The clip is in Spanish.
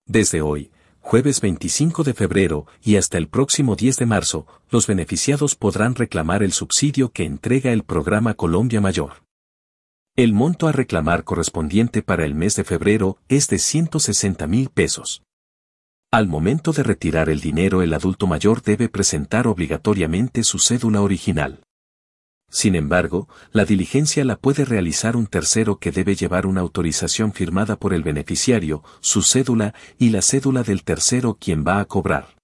Desde hoy, jueves 25 de febrero y hasta el próximo 10 de marzo, los beneficiados podrán reclamar el subsidio que entrega el programa Colombia Mayor. El monto a reclamar correspondiente para el mes de febrero es de 160.000 pesos. Al momento de retirar el dinero, el adulto mayor debe presentar obligatoriamente su cédula original. Sin embargo, la diligencia la puede realizar un tercero que debe llevar una autorización firmada por el beneficiario, su cédula y la cédula del tercero quien va a cobrar.